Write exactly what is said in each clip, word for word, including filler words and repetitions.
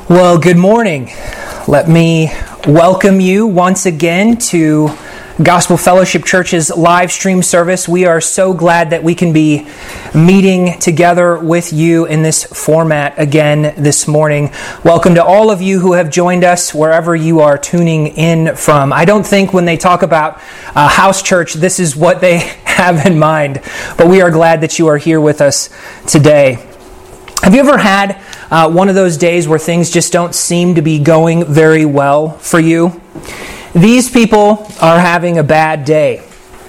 Well, good morning. Let me welcome you once again to Gospel Fellowship Church's live stream service. We are so glad that we can be meeting together with you in this format again this morning. Welcome to all of you who have joined us wherever you are tuning in from. I don't think when they talk about uh, house church, this is what they have in mind, but we are glad that you are here with us today. Have you ever had uh, one of those days where things just don't seem to be going very well for you? These people are having a bad day.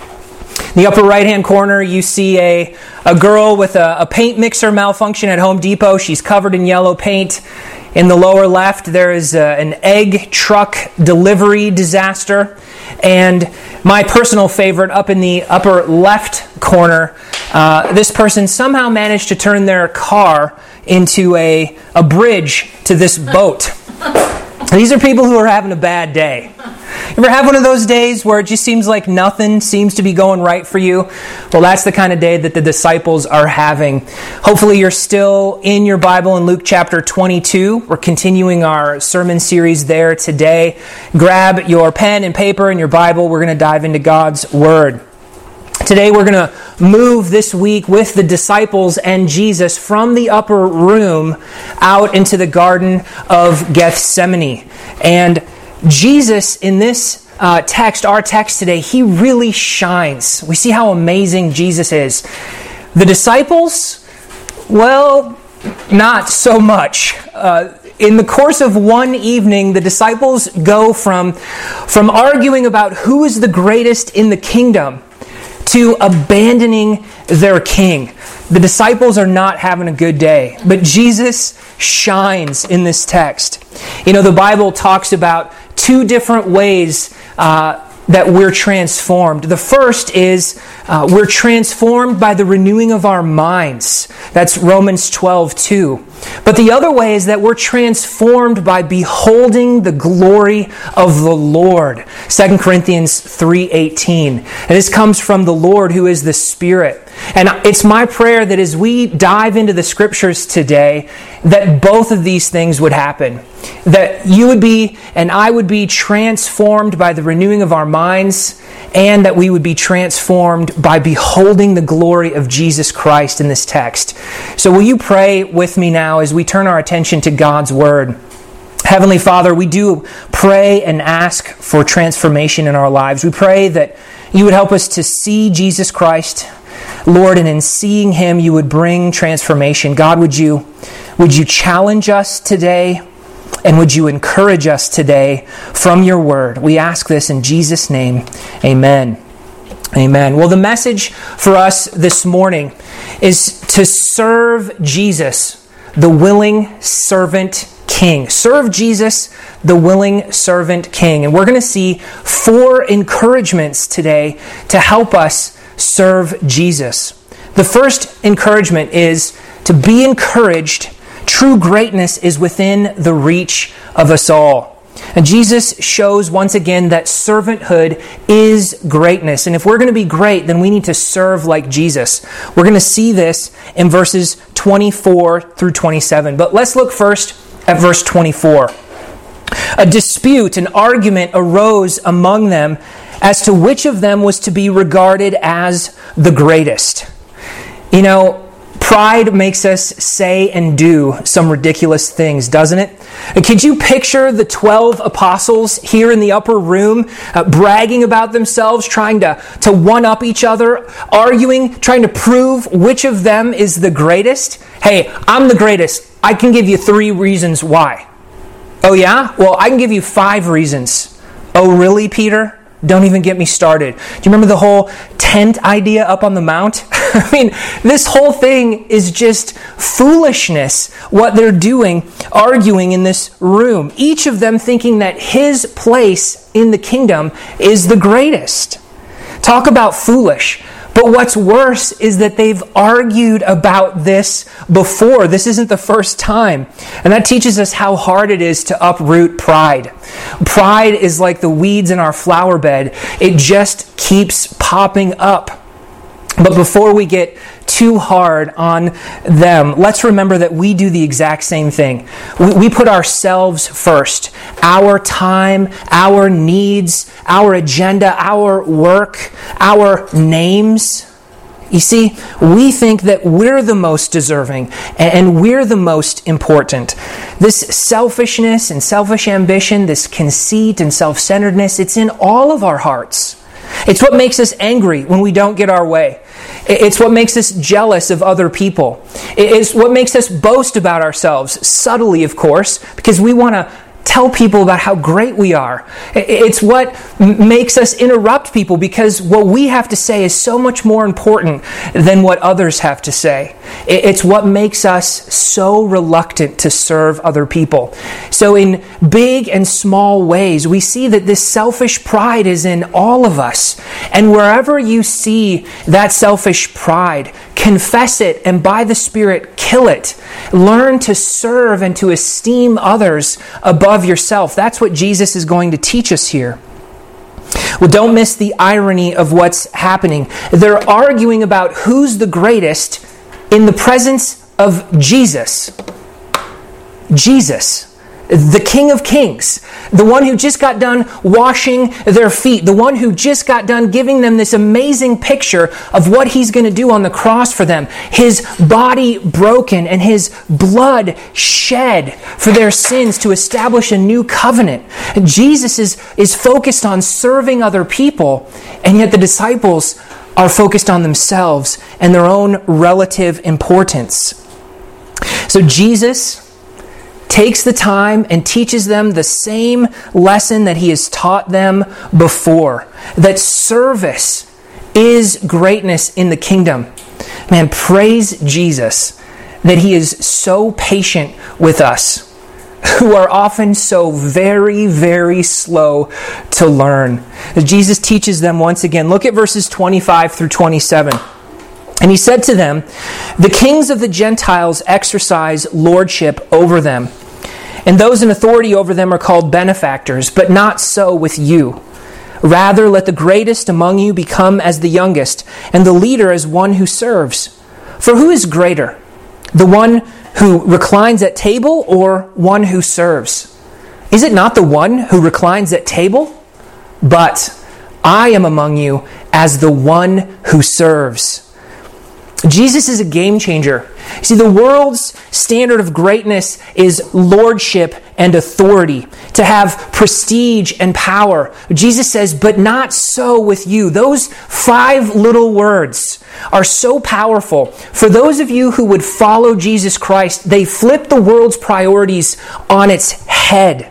In the upper right-hand corner, you see a, a girl with a, a paint mixer malfunction at Home Depot. She's covered in yellow paint. In the lower left, there is a, an egg truck delivery disaster. And my personal favorite, up in the upper left corner, uh, this person somehow managed to turn their car into a, a bridge to this boat. These are people who are having a bad day. You ever have one of those days where it just seems like nothing seems to be going right for you? Well, that's the kind of day that the disciples are having. Hopefully you're still in your Bible in Luke chapter twenty-two. We're continuing our sermon series there today. Grab your pen and paper and your Bible. We're going to dive into God's Word. Today we're going to move this week with the disciples and Jesus from the upper room out into the Garden of Gethsemane. And Jesus, in this uh, text, our text today, he really shines. We see how amazing Jesus is. The disciples, well, not so much. Uh, in the course of one evening, the disciples go from, from arguing about who is the greatest in the kingdom to abandoning their king. The disciples are not having a good day, but Jesus shines in this text. You know, the Bible talks about two different ways uh, that we're transformed. The first is uh, we're transformed by the renewing of our minds. That's Romans twelve two. But the other way is that we're transformed by beholding the glory of the Lord. Second Corinthians three eighteen. And this comes from the Lord who is the Spirit. And it's my prayer that as we dive into the Scriptures today, that both of these things would happen. That you would be and I would be transformed by the renewing of our minds, and that we would be transformed by beholding the glory of Jesus Christ in this text. So will you pray with me now as we turn our attention to God's Word? Heavenly Father, we do pray and ask for transformation in our lives. We pray that you would help us to see Jesus Christ, Lord, and in seeing Him, you would bring transformation. God, would you, would you challenge us today? And would you encourage us today from your word? We ask this in Jesus' name. Amen. Amen. Well, the message for us this morning is to serve Jesus, the willing servant King. Serve Jesus, the willing servant King. And we're going to see four encouragements today to help us serve Jesus. The first encouragement is to be encouraged. True greatness is within the reach of us all. And Jesus shows once again that servanthood is greatness. And if we're going to be great, then we need to serve like Jesus. We're going to see this in verses twenty-four through twenty-seven. But let's look first at verse twenty-four. A dispute, an argument arose among them as to which of them was to be regarded as the greatest. You know, pride makes us say and do some ridiculous things, doesn't it? Could you picture the twelve apostles here in the upper room uh, bragging about themselves, trying to, to one-up each other, arguing, trying to prove which of them is the greatest? Hey, I'm the greatest. I can give you three reasons why. Oh yeah? Well, I can give you five reasons. Oh really, Peter? Don't even get me started. Do you remember the whole tent idea up on the mount? I mean, this whole thing is just foolishness, what they're doing, arguing in this room. Each of them thinking that his place in the kingdom is the greatest. Talk about foolish. But what's worse is that they've argued about this before. This isn't the first time. And that teaches us how hard it is to uproot pride. Pride is like the weeds in our flower bed. It just keeps popping up. But before we get too hard on them. Let's remember that we do the exact same thing. We, we put ourselves first. Our time, our needs, our agenda, our work, our names. You see, we think that we're the most deserving and we're the most important. This selfishness and selfish ambition, this conceit and self-centeredness, it's in all of our hearts. It's what makes us angry when we don't get our way. It's what makes us jealous of other people. It's what makes us boast about ourselves, subtly, of course, because we want to tell people about how great we are. It's what makes us interrupt people because what we have to say is so much more important than what others have to say. It's what makes us so reluctant to serve other people. So in big and small ways, we see that this selfish pride is in all of us. And wherever you see that selfish pride, confess it and by the Spirit kill it. Learn to serve and to esteem others above yourself. That's what Jesus is going to teach us here. Well, don't miss the irony of what's happening. They're arguing about who's the greatest in the presence of Jesus. Jesus, the King of Kings, the one who just got done washing their feet, the one who just got done giving them this amazing picture of what he's going to do on the cross for them. His body broken and his blood shed for their sins to establish a new covenant. And Jesus is, is focused on serving other people, and yet the disciples are focused on themselves and their own relative importance. So Jesus takes the time and teaches them the same lesson that he has taught them before. That service is greatness in the kingdom. Man, praise Jesus that he is so patient with us, who are often so very, very slow to learn. As Jesus teaches them once again, look at verses twenty-five through twenty-seven. And he said to them, "The kings of the Gentiles exercise lordship over them, and those in authority over them are called benefactors, but not so with you. Rather, let the greatest among you become as the youngest, and the leader as one who serves. For who is greater, the one who reclines at table or one who serves? Is it not the one who reclines at table? But I am among you as the one who serves." Jesus is a game changer. See, the world's standard of greatness is lordship and authority, to have prestige and power. Jesus says, but not so with you. Those five little words are so powerful. For those of you who would follow Jesus Christ, they flip the world's priorities on its head.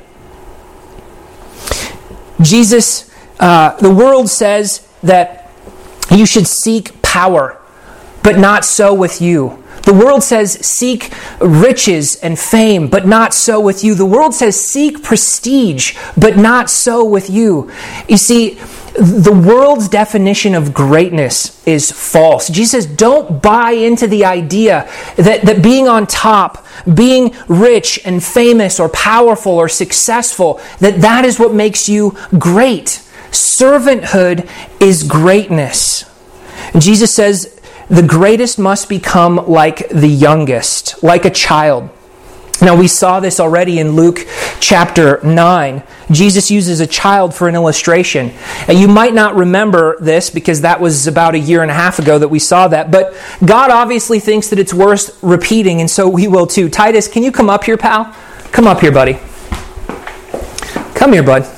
Jesus, uh, the world says that you should seek power, but not so with you. The world says seek riches and fame, but not so with you. The world says seek prestige, but not so with you. You see, the world's definition of greatness is false. Jesus says don't buy into the idea that, that being on top, being rich and famous or powerful or successful, that that is what makes you great. Servanthood is greatness. Jesus says the greatest must become like the youngest, like a child. Now, we saw this already in Luke chapter nine. Jesus uses a child for an illustration. And you might not remember this because that was about a year and a half ago that we saw that. But God obviously thinks that it's worth repeating, and so we will too. Titus, can you come up here, pal? Come up here, buddy. Come here, bud.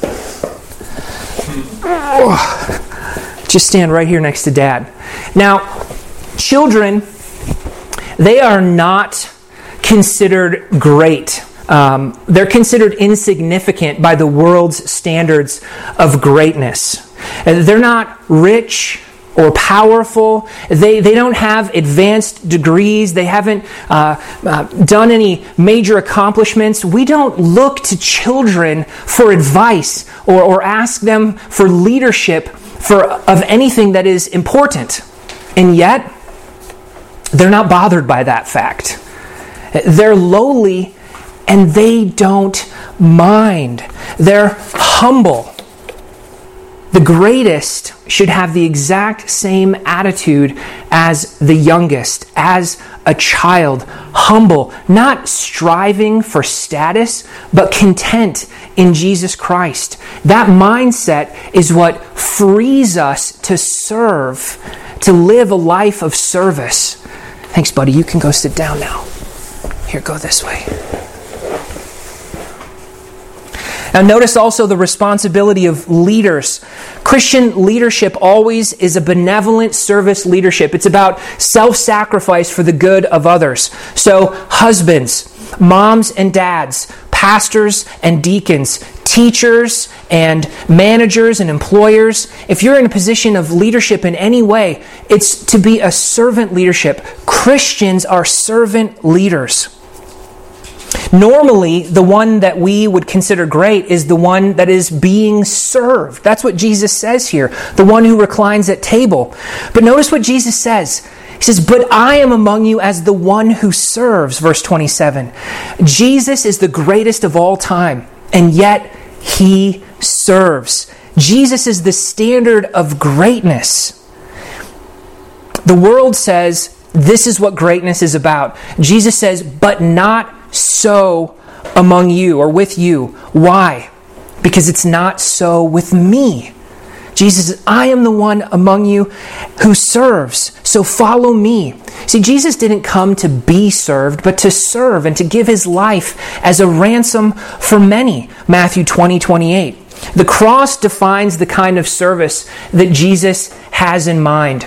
Just stand right here next to Dad. Now, children, they are not considered great. Um, they're considered insignificant by the world's standards of greatness. They're not rich or powerful. They, they don't have advanced degrees. They haven't uh, uh, done any major accomplishments. We don't look to children for advice or, or ask them for leadership for of anything that is important. And yet, they're not bothered by that fact. They're lowly and they don't mind. They're humble. the greatest should have the exact same attitude as the youngest, as a child, humble, not striving for status, but content in Jesus Christ. That mindset is what frees us to serve, to live a life of service. Thanks, buddy. You can go sit down now. Here, go this way. Now notice also the responsibility of leaders. Christian leadership always is a benevolent service leadership. It's about self-sacrifice for the good of others. So husbands, moms and dads, pastors and deacons, teachers and managers and employers, if you're in a position of leadership in any way, it's to be a servant leadership. Christians are servant leaders. Normally, the one that we would consider great is the one that is being served. That's what Jesus says here, the one who reclines at table. But notice what Jesus says. He says, "But I am among you as the one who serves," verse twenty-seven. Jesus is the greatest of all time, and yet he serves. Jesus is the standard of greatness. The world says this is what greatness is about. Jesus says, "But not so among you," or with you. Why? Because it's not so with me. Jesus says, "I am the one among you who serves, so follow me." See, Jesus didn't come to be served, but to serve and to give his life as a ransom for many. Matthew twenty, twenty-eight. The cross defines the kind of service that Jesus has in mind.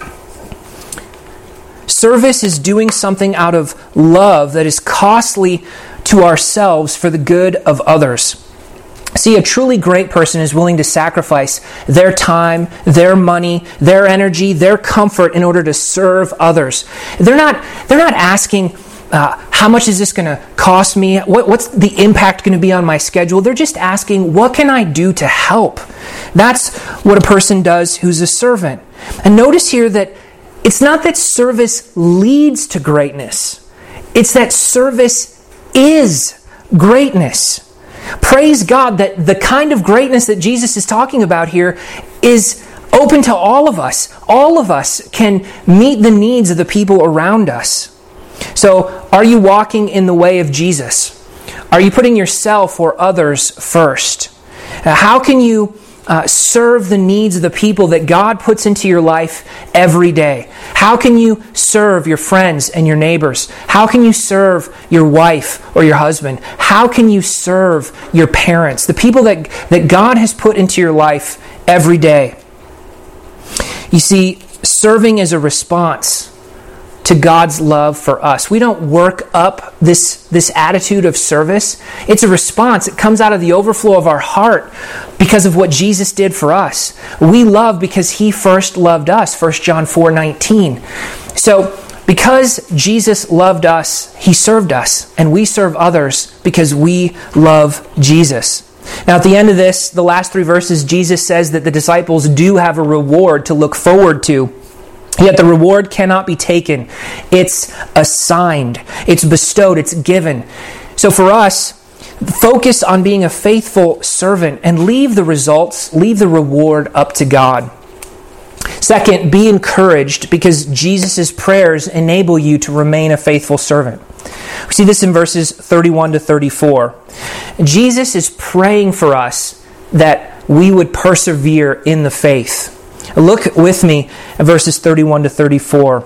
Service is doing something out of love that is costly to ourselves for the good of others. See, a truly great person is willing to sacrifice their time, their money, their energy, their comfort in order to serve others. They're not, they're not asking, uh, how much is this going to cost me? What, what's the impact going to be on my schedule? They're just asking, what can I do to help? That's what a person does who's a servant. And notice here that it's not that service leads to greatness. It's that service is greatness. Praise God that the kind of greatness that Jesus is talking about here is open to all of us. All of us can meet the needs of the people around us. So, are you walking in the way of Jesus? Are you putting yourself or others first? Uh, how can you Uh, serve the needs of the people that God puts into your life every day? How can you serve your friends and your neighbors? How can you serve your wife or your husband? How can you serve your parents? The people that, that God has put into your life every day. You see, serving is a response to God's love for us. We don't work up this, this attitude of service. It's a response. It comes out of the overflow of our heart because of what Jesus did for us. We love because he first loved us, First John four nineteen. So, because Jesus loved us, he served us, and we serve others because we love Jesus. Now, at the end of this, the last three verses, Jesus says that the disciples do have a reward to look forward to. Yet the reward cannot be taken. It's assigned. It's bestowed. It's given. So for us, focus on being a faithful servant and leave the results, leave the reward up to God. Second, be encouraged because Jesus' prayers enable you to remain a faithful servant. We see this in verses thirty-one to thirty-four. Jesus is praying for us that we would persevere in the faith. Look with me at verses thirty-one to thirty-four.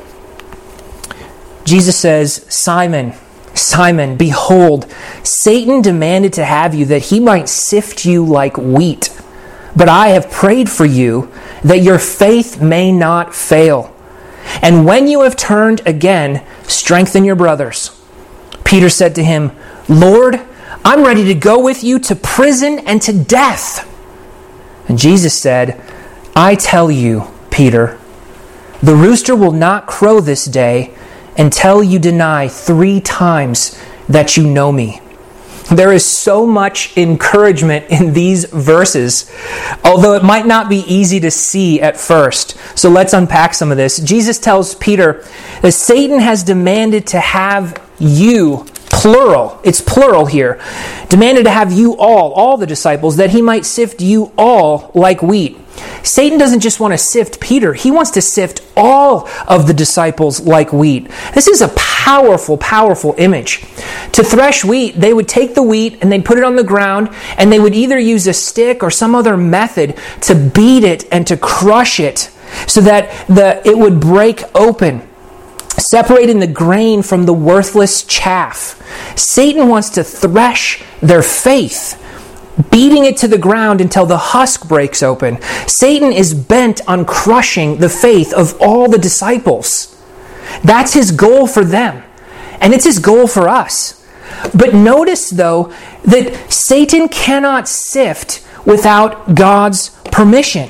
Jesus says, "Simon, Simon, behold, Satan demanded to have you that he might sift you like wheat. But I have prayed for you that your faith may not fail. And when you have turned again, strengthen your brothers." Peter said to him, "Lord, I'm ready to go with you to prison and to death." And Jesus said, "I tell you, Peter, the rooster will not crow this day until you deny three times that you know me." There is so much encouragement in these verses, although it might not be easy to see at first. So let's unpack some of this. Jesus tells Peter that Satan has demanded to have you plural, it's plural here, demanded to have you all, all the disciples, that he might sift you all like wheat. Satan doesn't just want to sift Peter. He wants to sift all of the disciples like wheat. This is a powerful, powerful image. To thresh wheat, they would take the wheat and they'd put it on the ground, and they would either use a stick or some other method to beat it and to crush it so that the it would break open, separating the grain from the worthless chaff. Satan wants to thresh their faith, beating it to the ground until the husk breaks open. Satan is bent on crushing the faith of all the disciples. That's his goal for them, and it's his goal for us. But notice, though, that Satan cannot sift without God's permission.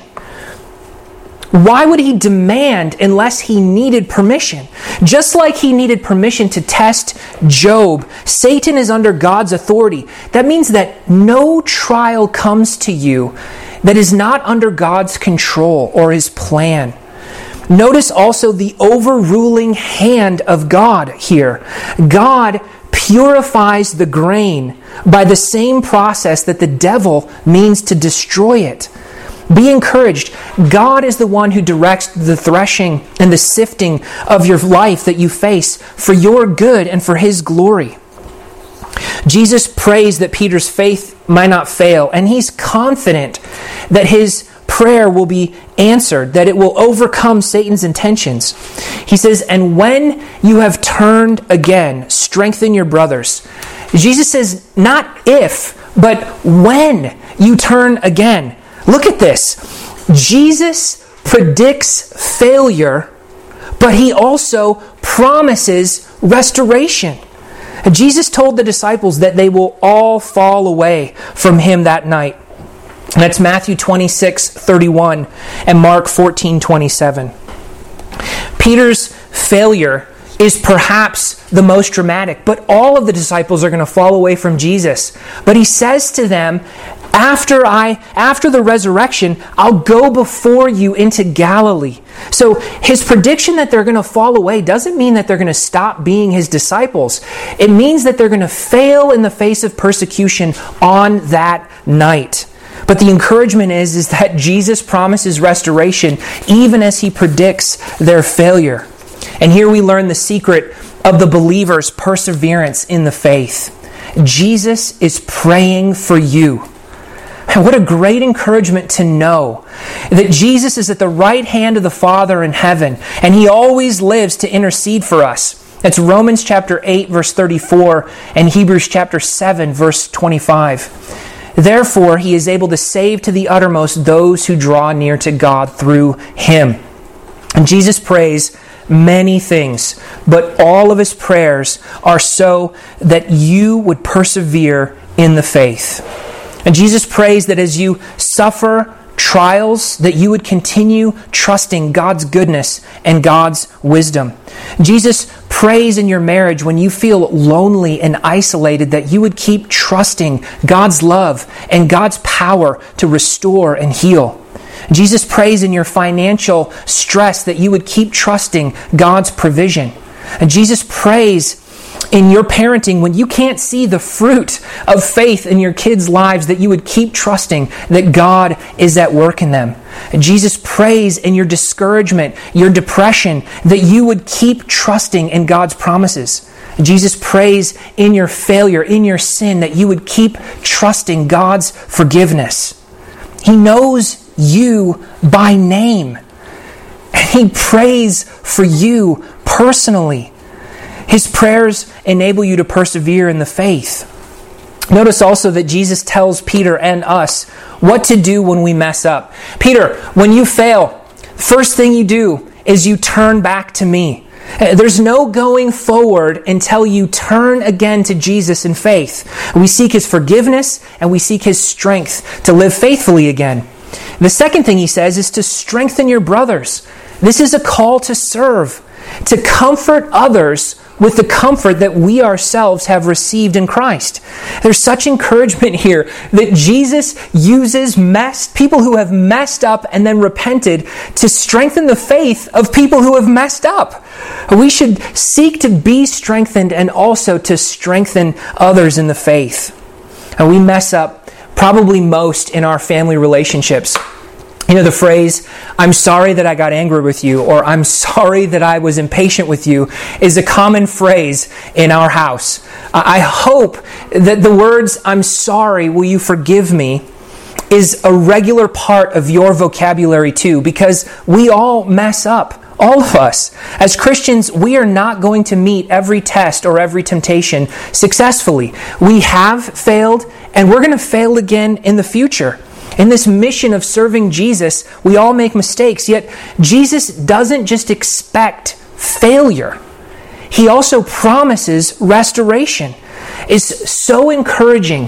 Why would he demand unless he needed permission? Just like he needed permission to test Job, Satan is under God's authority. That means that no trial comes to you that is not under God's control or his plan. Notice also the overruling hand of God here. God purifies the grain by the same process that the devil means to destroy it. Be encouraged. God is the one who directs the threshing and the sifting of your life that you face for your good and for his glory. Jesus prays that Peter's faith might not fail, and he's confident that his prayer will be answered, that it will overcome Satan's intentions. He says, and when you have turned again, strengthen your brothers. Jesus says, not if, but when you turn again. Look at this. Jesus predicts failure, but he also promises restoration. Jesus told the disciples that they will all fall away from him that night. That's Matthew twenty-six thirty-one and Mark fourteen twenty-seven. Peter's failure is perhaps the most dramatic, but all of the disciples are going to fall away from Jesus. But he says to them, After I, after the resurrection, I'll go before you into Galilee. So his prediction that they're going to fall away doesn't mean that they're going to stop being his disciples. It means that they're going to fail in the face of persecution on that night. But the encouragement is, is that Jesus promises restoration even as he predicts their failure. And here we learn the secret of the believer's perseverance in the faith. Jesus is praying for you. And what a great encouragement to know that Jesus is at the right hand of the Father in heaven, and he always lives to intercede for us. That's Romans chapter eight, verse thirty-four, and Hebrews chapter seven, verse twenty-five. Therefore, he is able to save to the uttermost those who draw near to God through him. And Jesus prays many things, but all of his prayers are so that you would persevere in the faith. And Jesus prays that as you suffer trials, that you would continue trusting God's goodness and God's wisdom. Jesus prays in your marriage when you feel lonely and isolated, that you would keep trusting God's love and God's power to restore and heal. Jesus prays in your financial stress that you would keep trusting God's provision. And Jesus prays in your parenting when you can't see the fruit of faith in your kids' lives, that you would keep trusting that God is at work in them. And Jesus prays in your discouragement, your depression, that you would keep trusting in God's promises. And Jesus prays in your failure, in your sin, that you would keep trusting God's forgiveness. He knows you by name, and he prays for you personally. His prayers enable you to persevere in the faith. Notice also that Jesus tells Peter and us what to do when we mess up. Peter, when you fail, first thing you do is you turn back to me. There's no going forward until you turn again to Jesus in faith. We seek his forgiveness and we seek his strength to live faithfully again. The second thing he says is to strengthen your brothers. This is a call to serve, to comfort others with the comfort that we ourselves have received in Christ. There's such encouragement here that Jesus uses messed people who have messed up and then repented to strengthen the faith of people who have messed up. We should seek to be strengthened and also to strengthen others in the faith. And we mess up probably most in our family relationships. You know, the phrase, "I'm sorry that I got angry with you," or "I'm sorry that I was impatient with you," is a common phrase in our house. I hope that the words, "I'm sorry, will you forgive me," is a regular part of your vocabulary too, because we all mess up. All of us. As Christians, we are not going to meet every test or every temptation successfully. We have failed, and we're going to fail again in the future. In this mission of serving Jesus, we all make mistakes, yet Jesus doesn't just expect failure. He also promises restoration. It's so encouraging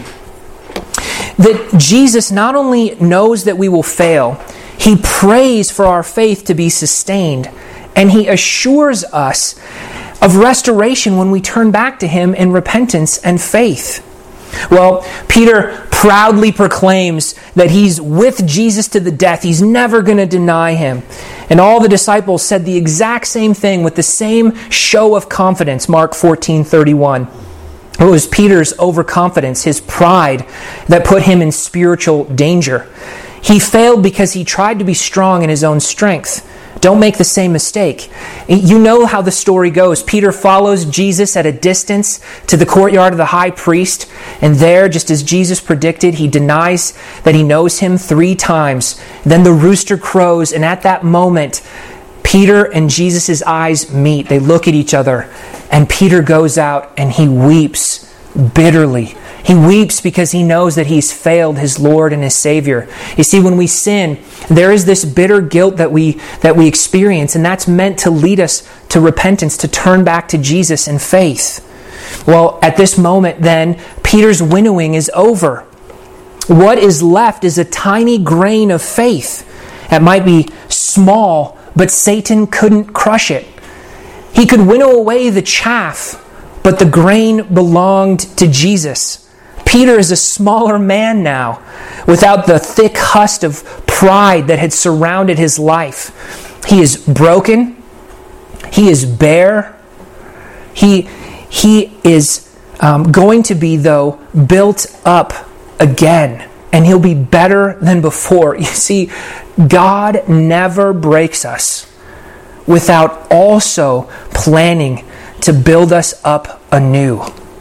that Jesus not only knows that we will fail, He prays for our faith to be sustained, and He assures us of restoration when we turn back to Him in repentance and faith. Well, Peter proudly proclaims that he's with Jesus to the death. He's never going to deny Him. And all the disciples said the exact same thing with the same show of confidence, Mark fourteen thirty-one. It was Peter's overconfidence, his pride, that put him in spiritual danger. He failed because he tried to be strong in his own strength. Don't make the same mistake. You know how the story goes. Peter follows Jesus at a distance to the courtyard of the high priest, and there, just as Jesus predicted, he denies that he knows him three times. Then the rooster crows, and at that moment, Peter and Jesus' eyes meet. They look at each other, and Peter goes out and he weeps bitterly. He weeps because he knows that he's failed his Lord and his Savior. You see, when we sin, there is this bitter guilt that we that we experience, and that's meant to lead us to repentance, to turn back to Jesus in faith. Well, at this moment then, Peter's winnowing is over. What is left is a tiny grain of faith. It might be small, but Satan couldn't crush it. He could winnow away the chaff, but the grain belonged to Jesus. Peter is a smaller man now, without the thick husk of pride that had surrounded his life. He is broken. He is bare. He, he is um, going to be, though, built up again. And he'll be better than before. You see, God never breaks us without also planning to build us up anew.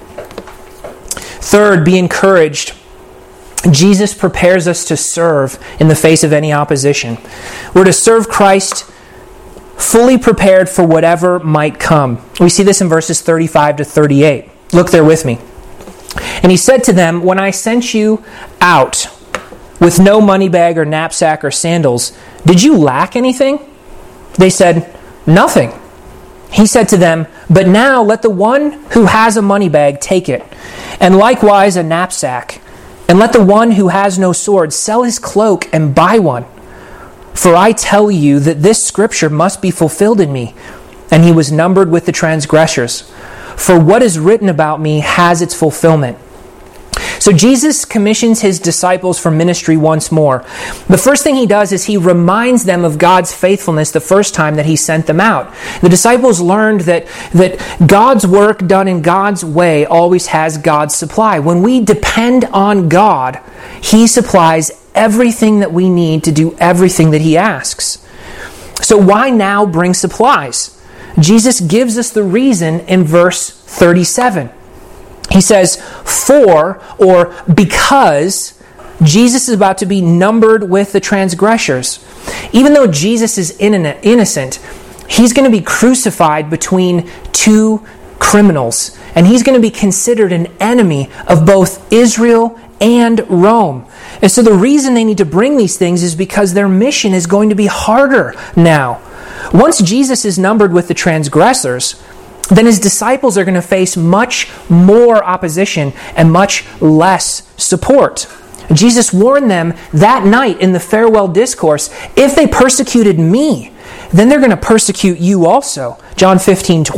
Third, be encouraged. Jesus prepares us to serve in the face of any opposition. We're to serve Christ fully prepared for whatever might come. We see this in verses thirty-five to thirty-eight. Look there with me. And he said to them, "When I sent you out with no money bag or knapsack or sandals, did you lack anything?" They said, "Nothing." He said to them, "But now let the one who has a money bag take it, and likewise a knapsack. And let the one who has no sword sell his cloak and buy one. For I tell you that this scripture must be fulfilled in me." And he was numbered with the transgressors. For what is written about me has its fulfillment. So Jesus commissions his disciples for ministry once more. The first thing he does is he reminds them of God's faithfulness the first time that he sent them out. The disciples learned that, that God's work done in God's way always has God's supply. When we depend on God, he supplies everything that we need to do everything that he asks. So why now bring supplies? Jesus gives us the reason in verse thirty-seven. He says, for, or because, Jesus is about to be numbered with the transgressors. Even though Jesus is innocent, he's going to be crucified between two criminals. And he's going to be considered an enemy of both Israel and Rome. And so the reason they need to bring these things is because their mission is going to be harder now. Once Jesus is numbered with the transgressors, then his disciples are going to face much more opposition and much less support. Jesus warned them that night in the farewell discourse, if they persecuted me, then they're going to persecute you also. John fifteen twenty.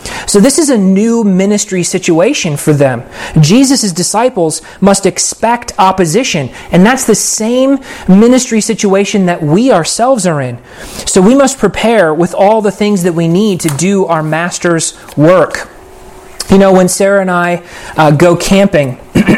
So this is a new ministry situation for them. Jesus' disciples must expect opposition, and that's the same ministry situation that we ourselves are in. So we must prepare with all the things that we need to do our Master's work. You know, when Sarah and I uh, go camping,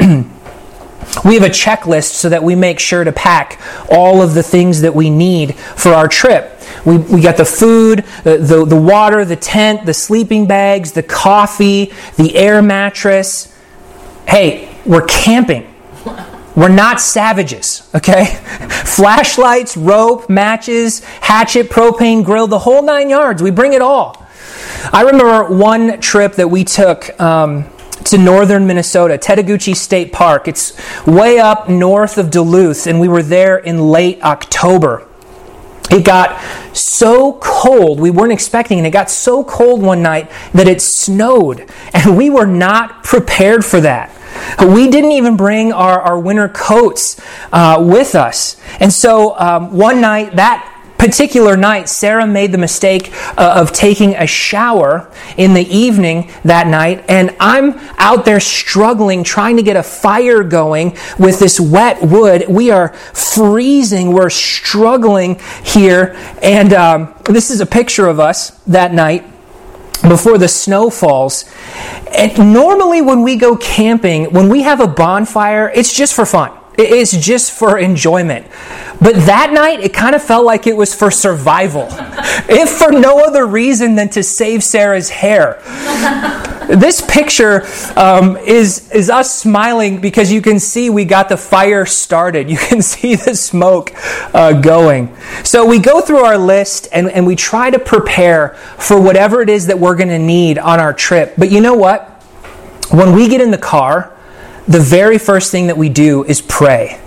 we have a checklist so that we make sure to pack all of the things that we need for our trip. We we got the food, the, the, the water, the tent, the sleeping bags, the coffee, the air mattress. Hey, we're camping. We're not savages, okay? Flashlights, rope, matches, hatchet, propane grill, the whole nine yards. We bring it all. I remember one trip that we took um, to northern Minnesota, Tetaguchi State Park. It's way up north of Duluth, and we were there in late October. It got so cold, we weren't expecting it. It got so cold one night that it snowed, and we were not prepared for that. We didn't even bring our, our winter coats uh, with us. And so um, one night, that particular night, Sarah made the mistake uh, of taking a shower in the evening that night, and I'm out there struggling, trying to get a fire going with this wet wood. We are freezing. We're struggling here, and um, this is a picture of us that night before the snow falls. And normally when we go camping, when we have a bonfire, it's just for fun. It's just for enjoyment. But that night, it kind of felt like it was for survival. If for no other reason than to save Sarah's hair. This picture um, is, is us smiling because you can see we got the fire started. You can see the smoke uh, going. So we go through our list and, and we try to prepare for whatever it is that we're going to need on our trip. But you know what? When we get in the car, the very first thing that we do is pray.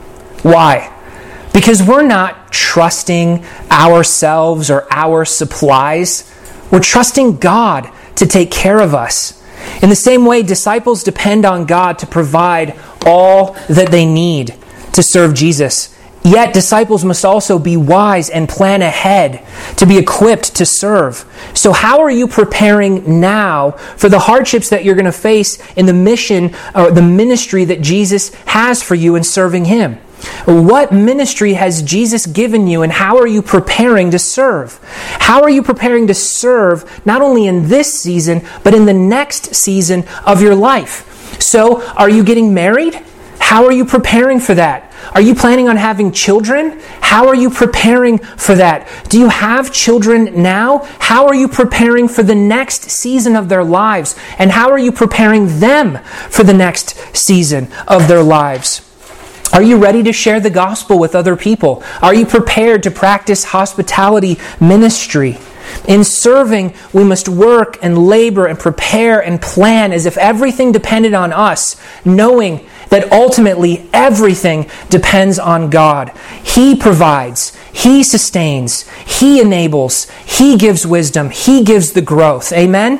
Why? Because we're not trusting ourselves or our supplies. We're trusting God to take care of us. In the same way, disciples depend on God to provide all that they need to serve Jesus. Yet disciples must also be wise and plan ahead to be equipped to serve. So how are you preparing now for the hardships that you're going to face in the mission or the ministry that Jesus has for you in serving Him? What ministry has Jesus given you, and how are you preparing to serve? How are you preparing to serve not only in this season, but in the next season of your life? So, are you getting married? How are you preparing for that? Are you planning on having children? How are you preparing for that? Do you have children now? How are you preparing for the next season of their lives? And how are you preparing them for the next season of their lives? Are you ready to share the gospel with other people? Are you prepared to practice hospitality ministry? In serving, we must work and labor and prepare and plan as if everything depended on us, knowing that ultimately everything depends on God. He provides, He sustains, He enables, He gives wisdom, He gives the growth. Amen?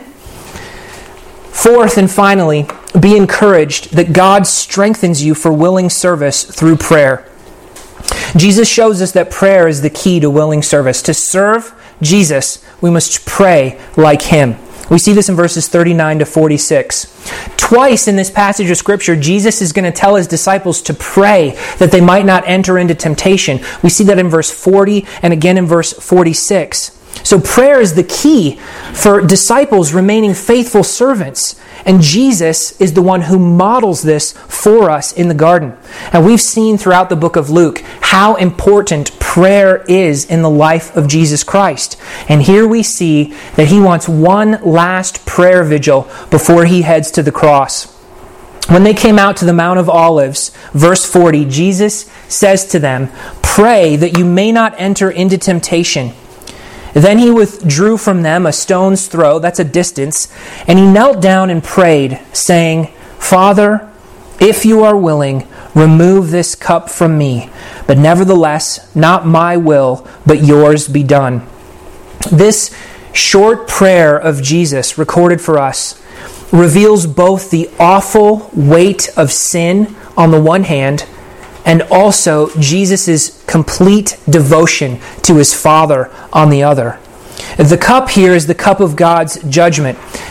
Fourth and finally, be encouraged that God strengthens you for willing service through prayer. Jesus shows us that prayer is the key to willing service. To serve Jesus, we must pray like Him. We see this in verses thirty-nine to forty-six. Twice in this passage of Scripture, Jesus is going to tell His disciples to pray that they might not enter into temptation. We see that in verse forty and again in verse forty-six. So prayer is the key for disciples remaining faithful servants. And Jesus is the one who models this for us in the garden. And we've seen throughout the book of Luke how important prayer is in the life of Jesus Christ. And here we see that He wants one last prayer vigil before He heads to the cross. When they came out to the Mount of Olives, verse forty, Jesus says to them, "Pray that you may not enter into temptation." Then He withdrew from them a stone's throw, that's a distance, and He knelt down and prayed, saying, "Father, if you are willing, remove this cup from me. But nevertheless, not my will, but yours be done." This short prayer of Jesus, recorded for us, reveals both the awful weight of sin on the one hand, and also Jesus' complete devotion to His Father on the other. The cup here is the cup of God's judgment.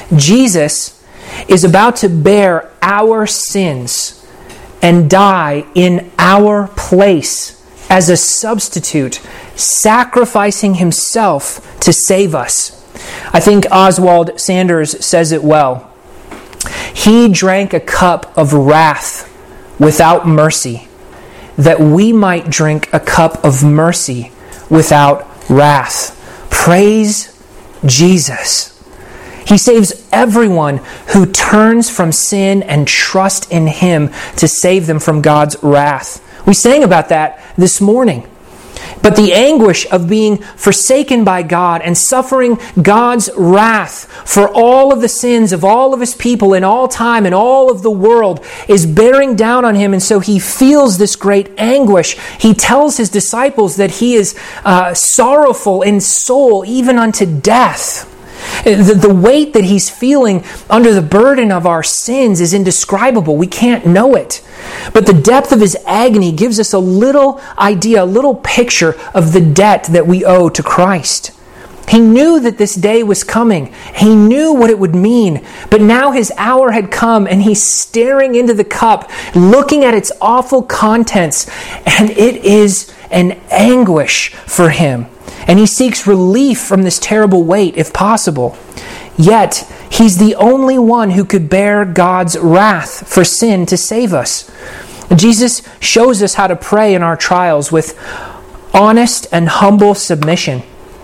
Jesus is about to bear our sins and die in our place as a substitute, sacrificing himself to save us. I think Oswald Sanders says it well. He drank a cup of wrath without mercy, that we might drink a cup of mercy without wrath. Praise Jesus. He saves everyone who turns from sin and trust in him to save them from God's wrath. We sang about that this morning. But the anguish of being forsaken by God and suffering God's wrath for all of the sins of all of his people in all time and all of the world is bearing down on him. And so he feels this great anguish. He tells his disciples that he is uh, sorrowful in soul, even unto death. The, the weight that he's feeling under the burden of our sins is indescribable. We can't know it. But the depth of his agony gives us a little idea, a little picture of the debt that we owe to Christ. He knew that this day was coming. He knew what it would mean. But now his hour had come, and he's staring into the cup, looking at its awful contents, and it is an anguish for him. And he seeks relief from this terrible weight, if possible. Yet, he's the only one who could bear God's wrath for sin to save us. Jesus shows us how to pray in our trials with honest and humble submission.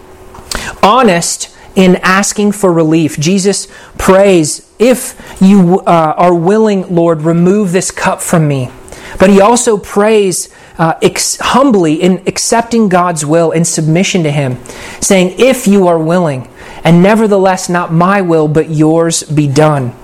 Honest in asking for relief. Jesus prays, if you uh, are willing, Lord, remove this cup from me. But he also prays uh, ex- humbly in accepting God's will in submission to him, saying, if you are willing, and nevertheless not my will, but yours be done.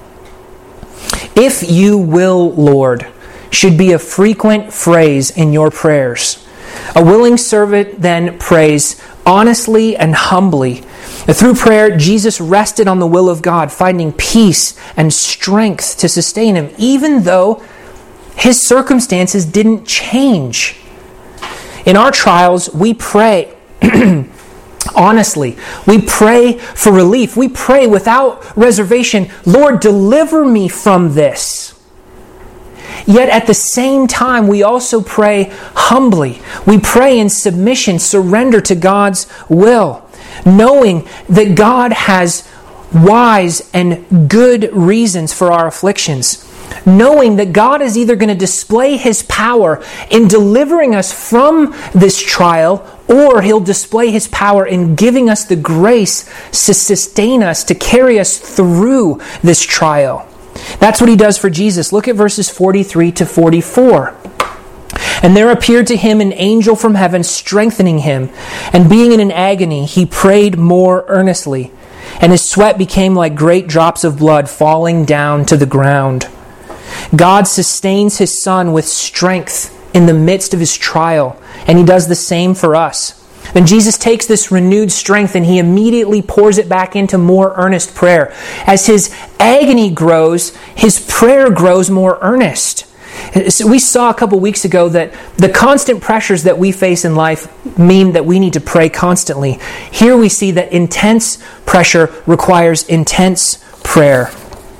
If you will, Lord, should be a frequent phrase in your prayers. A willing servant then prays honestly and humbly. Through prayer, Jesus rested on the will of God, finding peace and strength to sustain him, even though his circumstances didn't change. In our trials, we pray honestly. We pray for relief. We pray without reservation, Lord, deliver me from this. Yet at the same time, we also pray humbly. We pray in submission, surrender to God's will, knowing that God has wise and good reasons for our afflictions. Knowing that God is either going to display his power in delivering us from this trial, or he'll display his power in giving us the grace to sustain us, to carry us through this trial. That's what he does for Jesus. Look at verses forty-three to forty-four. And there appeared to him an angel from heaven, strengthening him. And being in an agony, he prayed more earnestly. And his sweat became like great drops of blood falling down to the ground. God sustains his Son with strength in the midst of his trial, and he does the same for us. Then Jesus takes this renewed strength and he immediately pours it back into more earnest prayer. As his agony grows, his prayer grows more earnest. We saw a couple weeks ago that the constant pressures that we face in life mean that we need to pray constantly. Here we see that intense pressure requires intense prayer.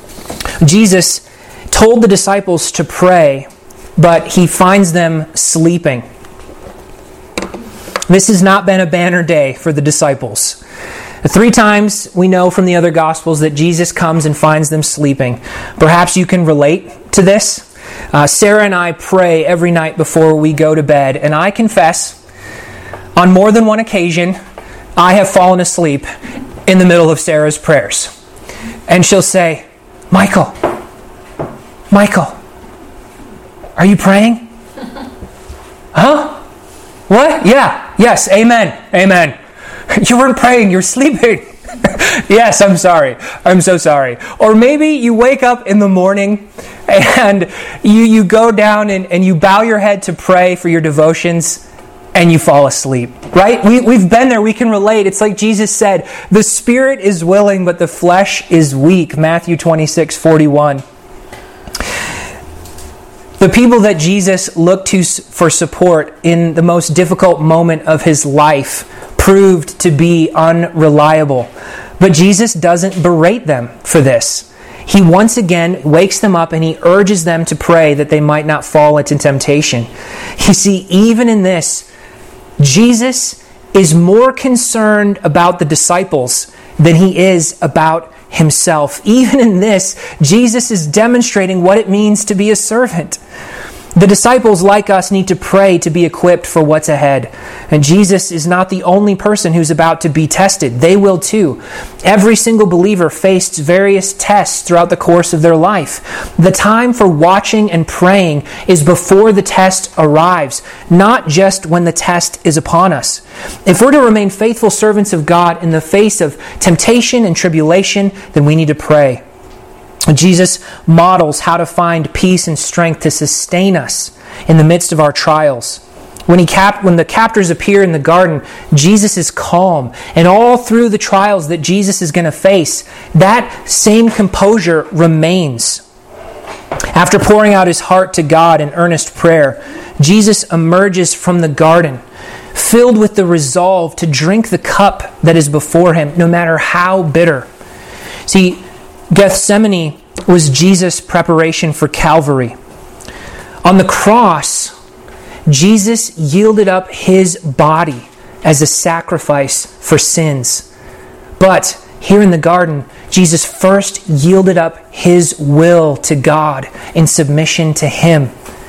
Jesus told the disciples to pray, but he finds them sleeping. This has not been a banner day for the disciples. Three times we know from the other Gospels that Jesus comes and finds them sleeping. Perhaps you can relate to this. Uh, Sarah and I pray every night before we go to bed, and I confess, on more than one occasion, I have fallen asleep in the middle of Sarah's prayers. And she'll say, Michael, Michael, are you praying? Huh? What? Yeah. Yes. Amen. Amen. You weren't praying. You're sleeping. Yes, I'm sorry. I'm so sorry. Or maybe you wake up in the morning and you, you go down and, and you bow your head to pray for your devotions and you fall asleep. Right? We, we've been there. We can relate. It's like Jesus said, the spirit is willing, but the flesh is weak. Matthew twenty-six forty-one. The people that Jesus looked to for support in the most difficult moment of his life proved to be unreliable. But Jesus doesn't berate them for this. He once again wakes them up and he urges them to pray that they might not fall into temptation. You see, even in this, Jesus is more concerned about the disciples than he is about himself. Even in this, Jesus is demonstrating what it means to be a servant. The disciples, like us, need to pray to be equipped for what's ahead. And Jesus is not the only person who's about to be tested. They will too. Every single believer faced various tests throughout the course of their life. The time for watching and praying is before the test arrives, not just when the test is upon us. If we're to remain faithful servants of God in the face of temptation and tribulation, then we need to pray. Jesus models how to find peace and strength to sustain us in the midst of our trials. When he cap- when the captors appear in the garden, Jesus is calm. And all through the trials that Jesus is going to face, that same composure remains. After pouring out his heart to God in earnest prayer, Jesus emerges from the garden, filled with the resolve to drink the cup that is before him, no matter how bitter. See, Gethsemane was Jesus' preparation for Calvary. On the cross, Jesus yielded up his body as a sacrifice for sins. But here in the garden, Jesus first yielded up his will to God in submission to him.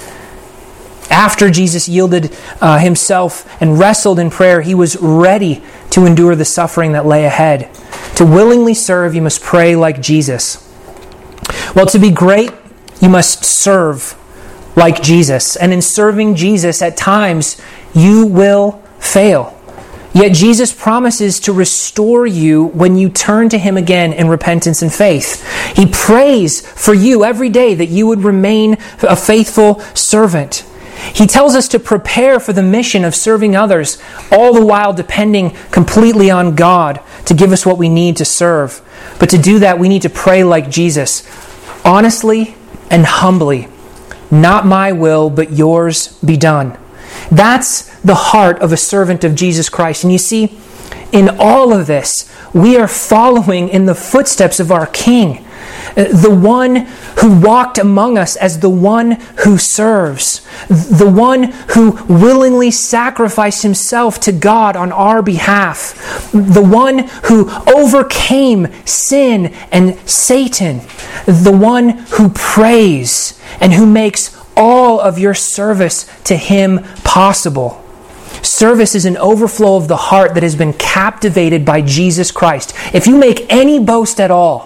After Jesus yielded uh, himself and wrestled in prayer, he was ready to endure the suffering that lay ahead. To willingly serve, you must pray like Jesus. Well, to be great, you must serve like Jesus. And in serving Jesus, at times, you will fail. Yet Jesus promises to restore you when you turn to him again in repentance and faith. He prays for you every day that you would remain a faithful servant. He tells us to prepare for the mission of serving others, all the while depending completely on God to give us what we need to serve. But to do that, we need to pray like Jesus, honestly and humbly. Not my will, but yours be done. That's the heart of a servant of Jesus Christ. And you see, in all of this, we are following in the footsteps of our King, the one who walked among us as the one who serves, the one who willingly sacrificed himself to God on our behalf, the one who overcame sin and Satan, the one who prays and who makes all of your service to him possible. Service is an overflow of the heart that has been captivated by Jesus Christ. If you make any boast at all,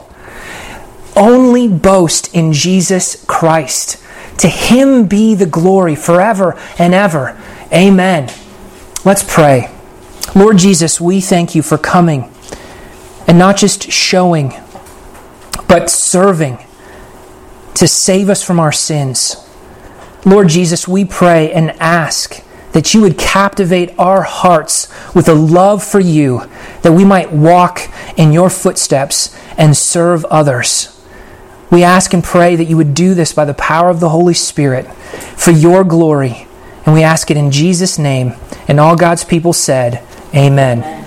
only boast in Jesus Christ. To him be the glory forever and ever. Amen. Let's pray. Lord Jesus, we thank you for coming and not just showing, but serving to save us from our sins. Lord Jesus, we pray and ask that you would captivate our hearts with a love for you, that we might walk in your footsteps and serve others. We ask and pray that you would do this by the power of the Holy Spirit for your glory. And we ask it in Jesus' name. And all God's people said, Amen. Amen.